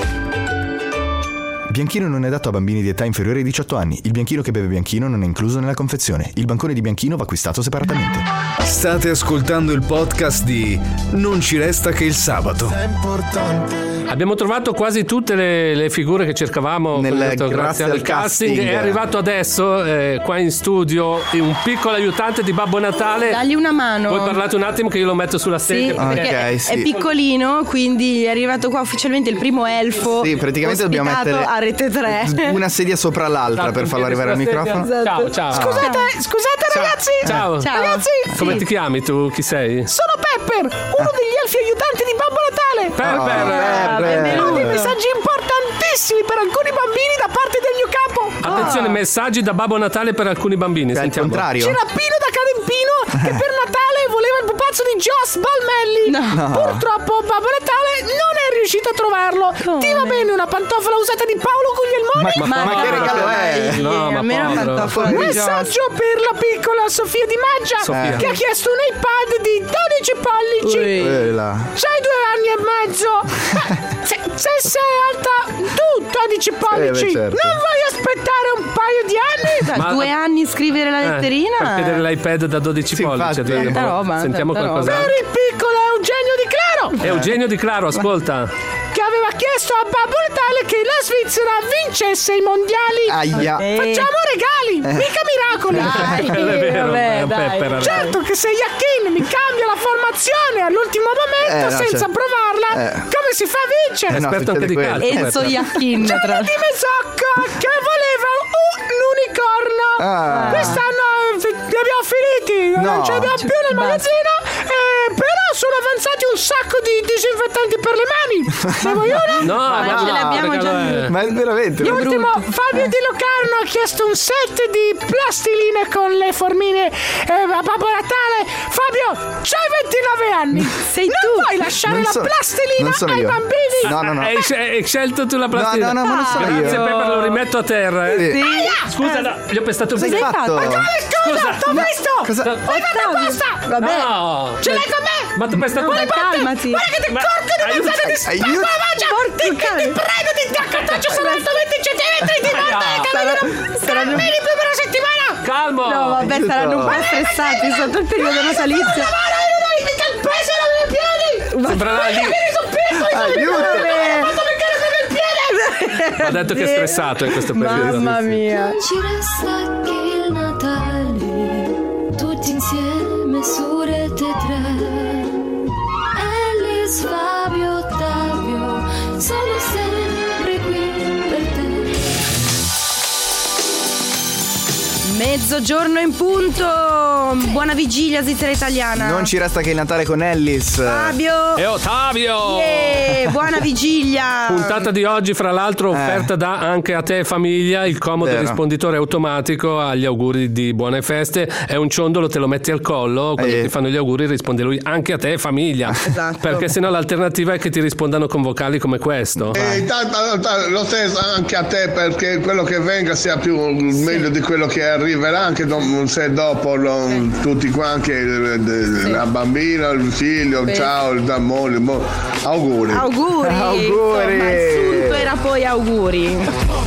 Bianchino non è adatto a bambini di età inferiore ai 18 anni. Il bianchino che beve Bianchino non è incluso nella confezione. Il bancone di Bianchino va acquistato separatamente. State ascoltando il podcast di Non ci resta che il sabato. Abbiamo trovato quasi tutte le figure che cercavamo grazie al casting. È arrivato adesso qua in studio un piccolo aiutante di Babbo Natale. Dagli una mano. Voi parlate un attimo che io lo metto sulla sedia. Perché è piccolino, quindi è arrivato qua ufficialmente il primo elfo. Sì, praticamente dobbiamo mettere a Rete 3 una sedia sopra l'altra per farlo arrivare al microfono. Ciao. Scusate ragazzi. Ciao. Ragazzi. Come ti chiami tu? Chi sei? Sono Pepper, uno degli elfi aiutanti di Babbo Natale. Pepper. Ho dei messaggi importantissimi per alcuni bambini da parte del mio capo. Attenzione, messaggi da Babbo Natale per alcuni bambini. Sentiamo. Al contrario. C'era Pino da Cadempino che per Natale voleva il pupazzo di Joss Balmelli. Purtroppo Babbo Natale non è riuscito a trovarlo. Ti va bene una pantofola usata di Paolo Guglielmoni? Ma che regalo è? No, ma povero. Un messaggio per la piccola Sofia Di Maggia che ha chiesto un iPad di 12 pollici. Sei 2 anni e mezzo. Se sei alta tu 12 pollici, certo. non vuoi aspettare un paio di anni? Ma 2 anni scrivere la letterina? Per chiedere l'iPad da 12 pollici. Tanta roba. Sentiamo qualcosa. Per il piccolo Eugenio Di Claro. Eugenio Di Claro, ascolta. Che aveva chiesto a Babbo Natale che la Svizzera vincesse i mondiali. Aia. Facciamo regali, mica miracoli. È vero, è un Pepper. Certo che se Iachin mi cambia la formazione all'ultimo momento senza provarla, come si fa a vincere? È esperto anche di calcio. Enzo Iachin. C'era Di Mesocco che voleva un unicorno. Quest'anno li abbiamo finiti, non ce l'abbiamo più nel magazzino. Però sono avanzati un sacco di disinfettanti per le mani. Ne vuoi una? No, ma ce l'abbiamo già. Ma è veramente L'ultimo, Fabio Di Locarno ha chiesto un set di plastiline con le formine a Babbo Natale. Fabio, c'hai 29 anni. Sei non tu. puoi lasciare la plastilina ai bambini. No. Hai scelto tu la plastica? No, ma non sono io. Grazie Pepper, lo rimetto a terra. Sì. Scusa, no, gli ho pestato Cosa hai fatto? Ma come scusa? T'ho visto. Cosa? Hai fatto apposta. Vabbè. No. Ce l'hai con me? Ma ti ho pestato Calmati. Guarda che ti corco di mezz'anno di spalla. Ti prendo, ti accattaccio solo alto 20 centimetri di volta. Saranno più per una settimana. Calmo. No, vabbè, saranno un po' stressati sotto il periodo natalizio. Mica il peso nei miei piedi. Sembrerà lì. Ha detto che è stressato in questo periodo. Mamma mia. Non ci resta che il Natale, tutti insieme su Rete 3. Ellis, Fabio, Ottavio, sono sempre qui per te. Mezzogiorno in punto. Buona vigilia Svizzera Italiana. Non ci resta che il Natale con Ellis, Fabio e Ottavio. Buona vigilia. Puntata di oggi, fra l'altro, offerta da Anche a te famiglia, il comodo risponditore automatico agli auguri di buone feste. È un ciondolo, te lo metti al collo, quando ti fanno gli auguri risponde lui: anche a te famiglia. Esatto. Perché sennò l'alternativa è che ti rispondano con vocali come questo. Lo stesso anche a te, perché quello che venga sia più meglio di quello che arriverà, anche se dopo tutti qua, anche la bambina, il figlio, ciao, il amore, auguri. Insomma, il sunto era poi auguri.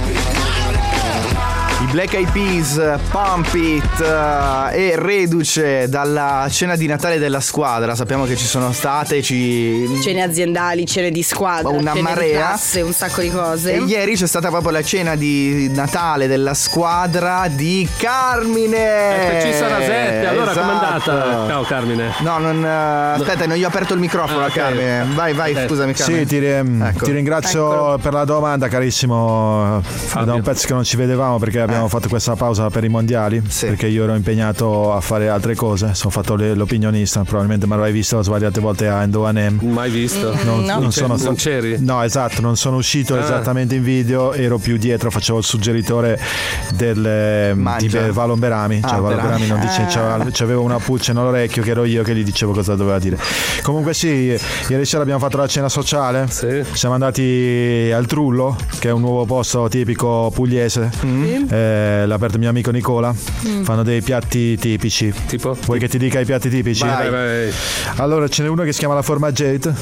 I Black Eyed Peas, Pump It, e reduce dalla cena di Natale della squadra. Sappiamo che ci sono state cene aziendali, cene di squadra, una cene marea, di classe, un sacco di cose. E ieri c'è stata proprio la cena di Natale della squadra di Carmine. Ci sarà Sette. Allora com'è andata? Ciao Carmine. No, aspetta, non gli ho aperto il microfono a Carmine. Vai, scusami Carmine. Sì, ti ringrazio per la domanda, carissimo. Da un pezzo che non ci vedevamo perché abbiamo abbiamo fatto questa pausa per i mondiali, perché io ero impegnato a fare altre cose. Sono fatto l'opinionista, probabilmente mi avrai visto svariate volte a Endo&M. Mai visto? Non c'eri? No, esatto, non sono uscito esattamente in video, ero più dietro, facevo il suggeritore di Valon Berami. Cioè Valon Berami non dice, c'aveva una pulce nell'orecchio che ero io che gli dicevo cosa doveva dire. Comunque sì, ieri sera abbiamo fatto la cena sociale, siamo andati al Trullo, che è un nuovo posto tipico pugliese, l'ha aperto il mio amico Nicola, fanno dei piatti tipici. Tipo? Vuoi che ti dica i piatti tipici? Vai. Allora ce n'è uno che si chiama la formaggette.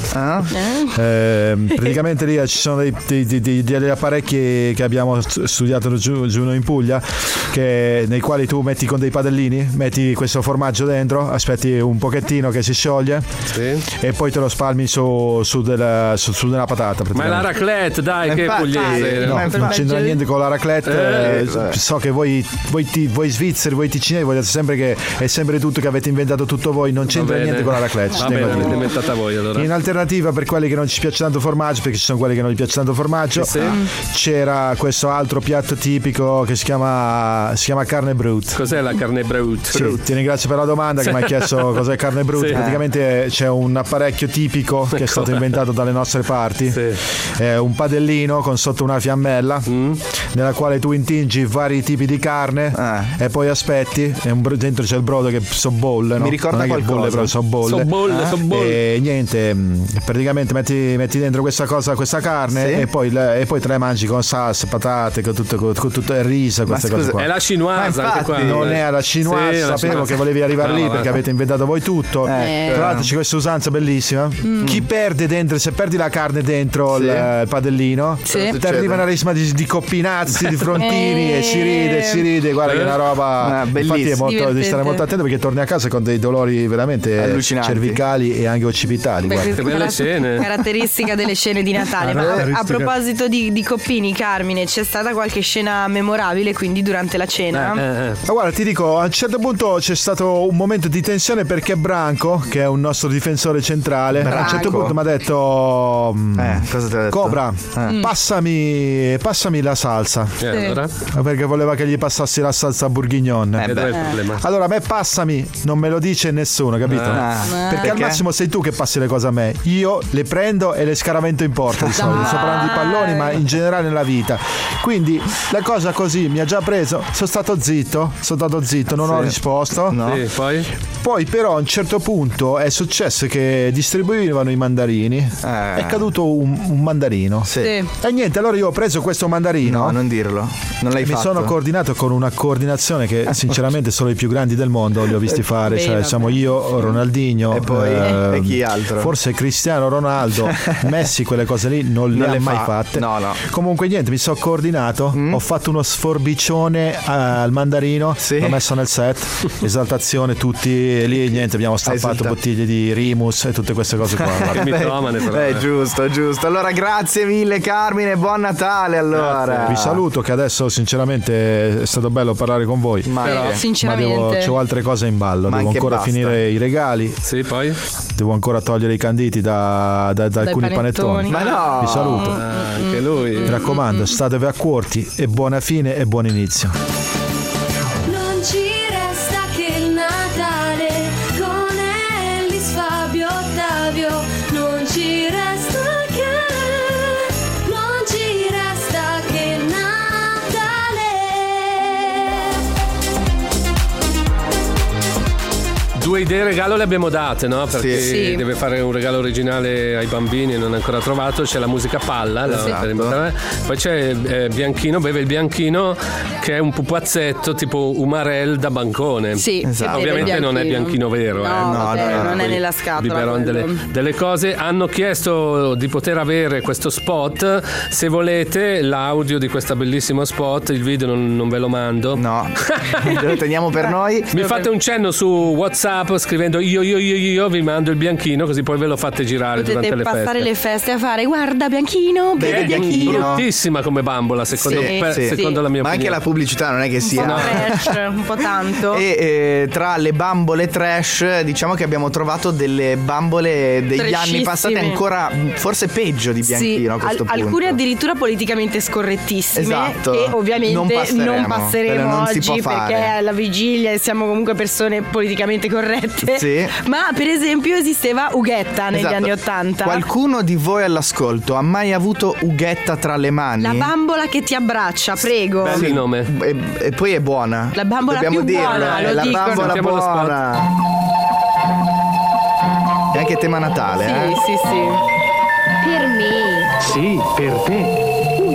Praticamente lì ci sono degli apparecchi che abbiamo studiato giù in Puglia, nei quali tu metti con dei padellini, metti questo formaggio dentro, aspetti un pochettino che si scioglie e poi te lo spalmi su della patata. Ma è la raclette, dai, che è pugliese. No, non c'entra niente con la raclette. So che voi svizzeri, voi ticinesi vogliate sempre che è sempre tutto che avete inventato tutto voi, non c'entra niente con la raclette. Va bene, l'avete inventata voi allora. In alternativa, per quelli che non ci piace tanto formaggio, perché ci sono quelli che non gli piace tanto formaggio, c'era questo altro piatto tipico che si chiama carne brut. Cos'è la carne brut? Sì, ti ringrazio per la domanda che mi hai chiesto cos'è carne brut. Praticamente c'è un apparecchio tipico che è stato inventato dalle nostre parti, è un padellino con sotto una fiammella nella quale tu intingi vari tipi di carne e poi aspetti, dentro c'è il brodo che sono bolle, no? Mi ricorda qualcosa. Però sono bolle. E niente, praticamente metti dentro questa carne e poi te la mangi con salsa, patate, con tutto il riso, queste cose qua. È la chinoise anche qua. Non è la chinoise, sapevo che volevi arrivare lì perché avete inventato voi tutto. Tra l'altro c'è questa usanza bellissima. Chi perde dentro, se perdi la carne dentro il padellino, ti arriva una resima di coppinazzi, di frontini e si ride, guarda che è una roba infatti devi stare molto attento perché torni a casa con dei dolori veramente cervicali e anche occipitali. Che belle scene. Caratteristica delle scene di Natale. Ma a proposito di coppini, Carmine, c'è stata qualche scena memorabile quindi durante la cena? Ma guarda, ti dico, a un certo punto c'è stato un momento di tensione perché Branco, che è un nostro difensore centrale, a un certo punto mi ha detto cosa ti ha detto? Cobra, passami la salsa. Allora? Perché voleva che gli passassi la salsa bourguignon. Allora a me passami, non me lo dice nessuno, capito? Perché al massimo sei tu che passi le cose a me, io le prendo e le scaravento in porta di solito, sto parlando di palloni ma in generale nella vita. Quindi la cosa così mi ha già preso, sono stato zitto, non ho risposto. Poi però a un certo punto è successo che distribuivano i mandarini, è caduto un mandarino e niente, allora io ho preso questo mandarino. No, non dirlo, non l'hai mi fatto. sono coordinato con una coordinazione che sinceramente solo i più grandi del mondo li ho visti fare, cioè siamo io, Ronaldinho e poi e chi altro? Forse Cristiano Ronaldo. Messi quelle cose lì non le ha mai fatte. No. Comunque niente, mi sono coordinato, ho fatto uno sforbicione al mandarino, l'ho messo nel set, esaltazione tutti e lì niente, abbiamo stappato bottiglie di Rimus e tutte queste cose qua. Giusto. Allora grazie mille Carmine, buon Natale allora. Vi saluto che adesso sinceramente è stato bello parlare con voi. Sinceramente c'ho altre cose in ballo, devo ancora finire i regali. Poi devo ancora togliere i canditi da alcuni panettoni. Ma no! Vi saluto. Anche lui. Mi raccomando, statevi accorti e buona fine e buon inizio. Non ci resta che il Natale con Ellis, Fabio, Ottavio. Non ci resta che Natale. Due idee regalo le abbiamo date, no? Perché deve fare un regalo originale ai bambini e non ha ancora trovato. C'è la musica palla, poi c'è Bianchino, beve il Bianchino, che è un pupazzetto tipo Umarell da bancone. Ovviamente non è Bianchino vero, non è nella scatola. Biberon delle cose. Hanno chiesto di poter avere questo spot. Se volete l'audio di questo bellissimo spot, il video non ve lo mando. No, lo teniamo per noi. Mi fate un cenno su WhatsApp WhatsApp scrivendo io vi mando il bianchino, così poi ve lo fate girare potete durante le feste. passare le feste a fare guarda bianchino, Beh, bianchino. Bruttissima come bambola secondo la mia opinione. Ma anche la pubblicità non è che sia un po' trash, un po' tanto. E tra le bambole trash diciamo che abbiamo trovato delle bambole degli anni passati ancora forse peggio di bianchino a questo punto. Alcune addirittura politicamente scorrettissime, esatto, che ovviamente non passeremo non oggi perché è alla vigilia e siamo comunque persone politicamente corrette. Sì. Ma per esempio esisteva Ughetta negli esatto. anni '80. Qualcuno di voi all'ascolto ha mai avuto Ughetta tra le mani? La bambola che ti abbraccia, prego. Bello il nome. E poi è buona. La bambola dobbiamo più dirlo, buona, è la dicono. bambola buona. È anche tema Natale, sì. Per me. Sì, per te.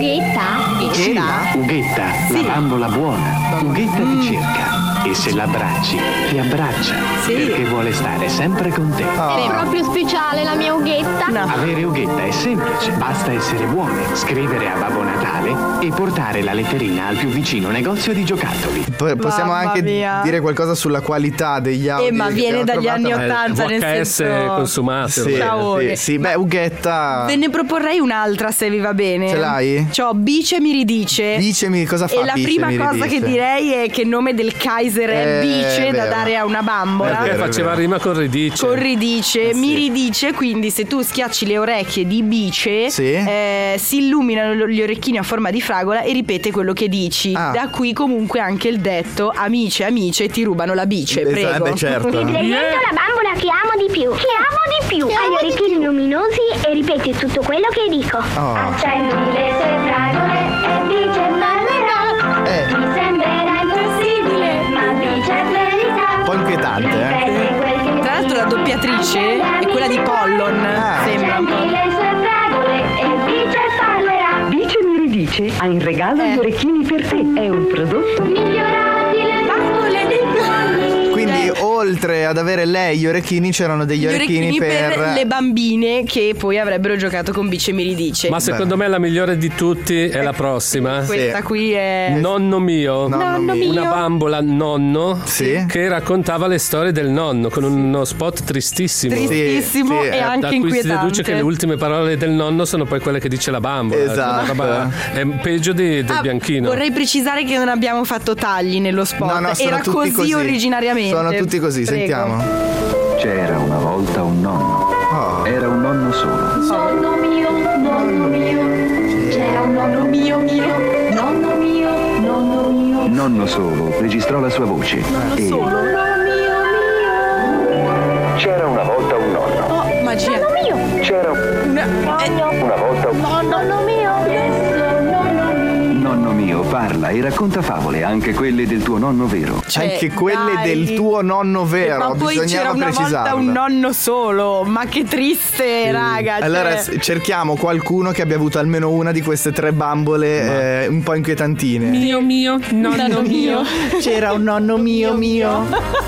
Ughetta, la bambola buona. Ughetta ti cerca e se l'abbracci, ti abbraccia. Perché vuole stare sempre con te. È proprio speciale la mia Ughetta. Avere Ughetta è semplice, basta essere buone, scrivere a Babbo Natale e portare la letterina al più vicino negozio di giocattoli. Possiamo anche dire qualcosa sulla qualità degli audio. Ma viene dagli anni '80, nel senso consumate. Sì, beh, Ughetta. Ve ne proporrei un'altra se vi va bene. Ce l'hai? C'ho Bice mi ridice. Cosa fa? E la prima cosa che direi è che il nome del Kaiser è Bice da dare a una bambola. Perché faceva rima con ridice. Mi ridice, quindi se tu schiacci le orecchie di Bice si illuminano gli orecchini a forma di fragola e ripete quello che dici. Da qui comunque anche il detto amice ti rubano la bice, prego. Certo. Ti presento la bambola che amo di più. Ha gli orecchini luminosi e ripete tutto quello che dico. Accendi le sue fragole e Bice parlerà. Mi sembrerà impossibile, ma Bice è verità. Un po' inquietante, Tra l'altro la doppiatrice è quella di Pollon. Sembra un po'. Accendi le sue fragole e Bice parlerà. Bice mi ridice, ha in regalo gli orecchini per te. È un prodotto migliorati le bambole dei buoni. Quindi oltre ad avere lei gli orecchini c'erano degli orecchini per le bambine che poi avrebbero giocato con Bice mi ridice. Ma secondo me la migliore di tutti è la prossima. Questa qui è Nonno mio. Una bambola nonno che raccontava le storie del nonno con uno spot tristissimo. E anche da cui inquietante. si deduce che le ultime parole del nonno sono poi quelle che dice la bambola. Esatto. È peggio del bianchino. Vorrei precisare che non abbiamo fatto tagli nello spot. Era così originariamente. Sono tutti così, Prego. sentiamo. C'era una volta un nonno. Era un nonno solo. Nonno mio. C'era un nonno mio. Nonno mio. Nonno solo registrò la sua voce. C'era una volta un nonno. Magia. C'era una volta un Nonno mio. nonno mio parla e racconta favole, anche quelle del tuo nonno vero. Anche quelle del tuo nonno vero. Ma poi c'era una volta un nonno solo. Ma che triste, raga. Allora cerchiamo qualcuno che abbia avuto almeno una di queste tre bambole un po' inquietantine. Mio, nonno mio. C'era un nonno mio.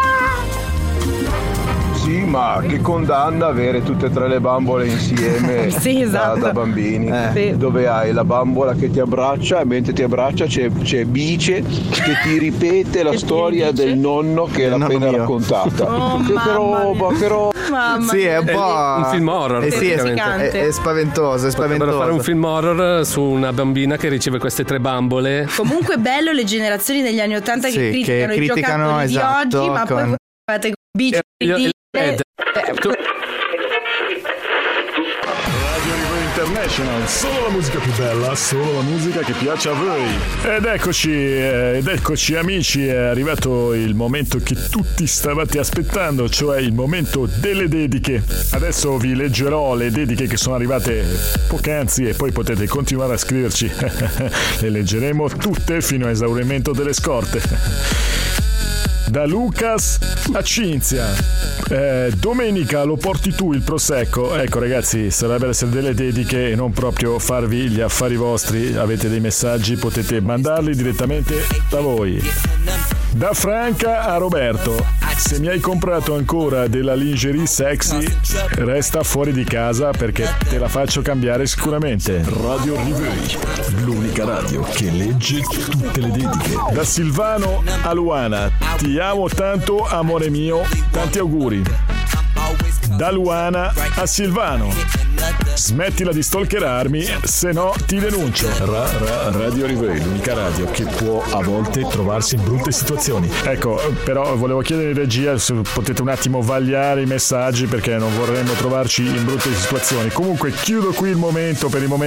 Sì, ma che condanna avere tutte e tre le bambole insieme sì, esatto. da bambini. Sì. Dove hai la bambola che ti abbraccia e mentre ti abbraccia c'è Bice che ti ripete la storia del nonno che l'ha appena raccontata. Che roba. Sì, è un po' un film horror. È spaventoso, è spaventoso. Potrebbero fare un film horror su una bambina che riceve queste tre bambole. Comunque bello le generazioni degli anni '80 che criticano i giocattoli di oggi, ma poi fate Bice Radio International, solo la musica più bella, solo la musica che piace a voi. Ed eccoci amici, è arrivato il momento che tutti stavate aspettando, cioè il momento delle dediche. Adesso vi leggerò le dediche che sono arrivate poc'anzi e poi potete continuare a scriverci. Le leggeremo tutte fino a esaurimento delle scorte. Da Lucas a Cinzia. Domenica lo porti tu il prosecco. Ecco ragazzi, sarebbero essere delle dediche e non proprio farvi gli affari vostri. Avete dei messaggi, potete mandarli direttamente da voi. Da Franca a Roberto. Se mi hai comprato ancora della lingerie sexy, resta fuori di casa perché te la faccio cambiare sicuramente. Radio Riveri, l'unica radio che legge tutte le dediche. Da Silvano a Luana, ti amo tanto amore mio, tanti auguri. Da Luana a Silvano, smettila di stalkerarmi, se no ti denuncio. Radio Riveri, l'unica radio che può a volte trovarsi in brutte situazioni. Ecco, però volevo chiedere in regia se potete un attimo vagliare i messaggi perché non vorremmo trovarci in brutte situazioni. Comunque chiudo qui il momento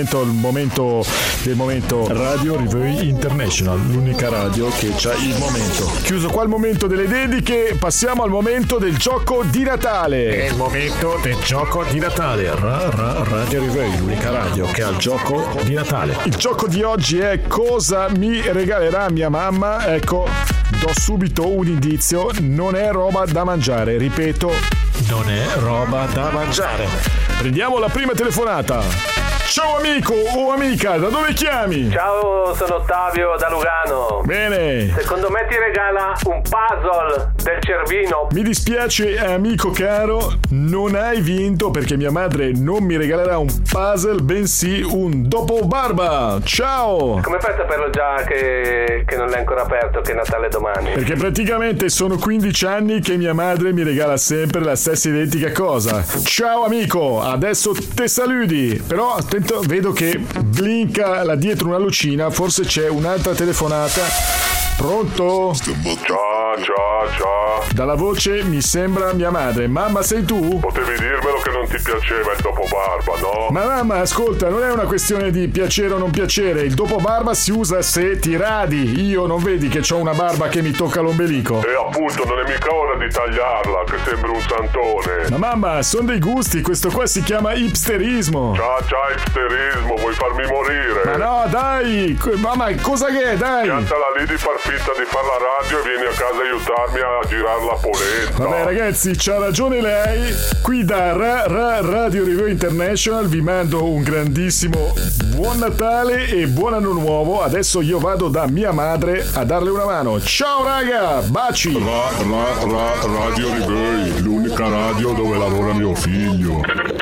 Radio Riveri International, l'unica radio che c'ha il momento. Chiuso qua il momento delle dediche, passiamo al momento del gioco di Natale. È il momento del gioco di Natale. Radio Riveri, l'unica radio che ha il gioco di Natale. Il gioco di oggi è cosa mi regalerà mia mamma. Ecco, do subito un indizio, non è roba da mangiare. Ripeto, non è roba da mangiare. Prendiamo la prima telefonata. Ciao amico o amica, da dove chiami? Ciao, sono Ottavio da Lugano. Bene. Secondo me ti regala un puzzle del Cervino. Mi dispiace amico caro, non hai vinto perché mia madre non mi regalerà un puzzle, bensì un dopo barba. Ciao. Come fai a saperlo già che non l'hai ancora aperto, che è Natale domani? Perché praticamente sono 15 anni che mia madre mi regala sempre la stessa identica cosa. Ciao amico, adesso te saluti. Però attento, vedo che blinka là dietro una lucina, forse c'è un'altra telefonata. Pronto? Ciao. Dalla voce mi sembra mia madre. Mamma, sei tu? Potevi dirmelo che non ti piaceva il dopo barba, no? Ma mamma, ascolta, non è una questione di piacere o non piacere. Il dopo barba si usa se ti radi. Io non vedi che c'ho una barba che mi tocca l'ombelico? E appunto, non è mica ora di tagliarla, che sembri un santone. Ma mamma, sono dei gusti, questo qua si chiama hipsterismo. Ciao, hipsterismo, vuoi farmi morire? Ma no, dai! Mamma, cosa che è, dai? Piantala lì di far finta di far la radio e vieni a casa a aiutarmi a girare la poletta. Vabbè ragazzi, c'ha ragione lei. Qui da Radio Riveri International vi mando un grandissimo buon Natale e buon anno nuovo. Adesso io vado da mia madre a darle una mano. Ciao raga, baci. Radio Riveri, l'unica radio dove lavora mio figlio.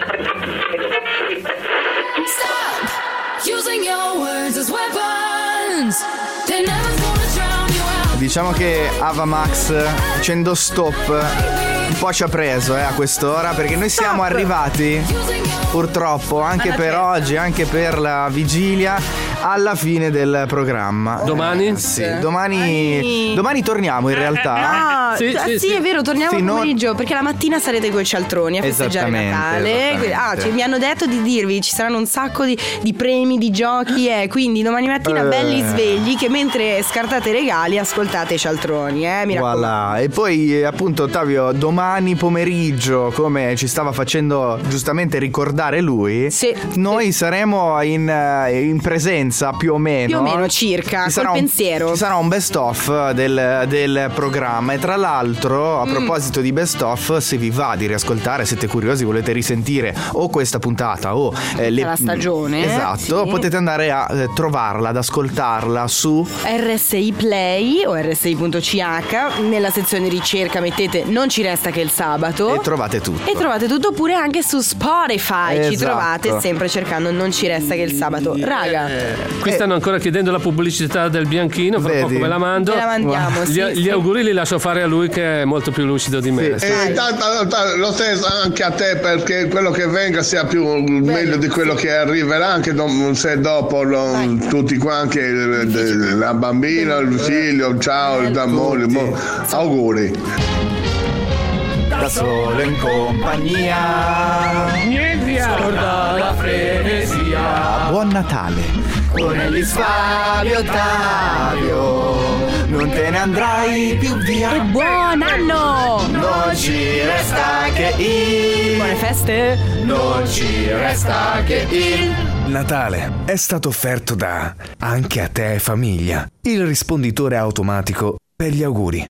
Stop using your words as weapons. They're never gonna drown you out. Diciamo che Ava Max facendo stop un po' ci ha preso a quest'ora, perché noi siamo arrivati purtroppo anche per oggi, anche per la vigilia, alla fine del programma. Domani? Sì, domani torniamo in realtà. Sì, è vero, torniamo al pomeriggio perché la mattina sarete coi cialtroni a festeggiare Natale. Mi hanno detto di dirvi, ci saranno un sacco di premi, di giochi, quindi domani mattina belli svegli, che mentre scartate i regali ascoltate i cialtroni, mi raccomando. Voilà. E poi appunto Ottavio, domani pomeriggio, come ci stava facendo giustamente ricordare lui, noi saremo in presenza più o meno circa, col pensiero. Ci sarà un best of del programma. E tra l'altro, a proposito di best of, se vi va di riascoltare, siete curiosi, volete risentire o questa puntata o la stagione, esatto, potete andare a trovarla, ad ascoltarla su RSI Play o RSI.ch. Nella sezione ricerca mettete Non ci resta che il sabato e trovate tutto. Oppure anche su Spotify, esatto. Ci trovate sempre cercando Non ci resta che il sabato. Raga, qui stanno ancora chiedendo la pubblicità del Bianchino, fra poco ve la mando. Ve la mandiamo, gli auguri li lascio fare a lui, che è molto più lucido di me. Lo stesso anche a te, perché quello che venga sia più meglio di quello che arriverà, anche se dopo tutti qua, anche la bambina, il figlio, ciao, il d'amore, auguri. Da solo in compagnia, niente scorda la frenesia. Buon Natale con Ellis, Fabio, Ottavio, non te ne andrai più via. E buon anno! Non ci resta che il buone feste. Non ci resta che il Natale è stato offerto da Anche a te famiglia, il risponditore automatico per gli auguri.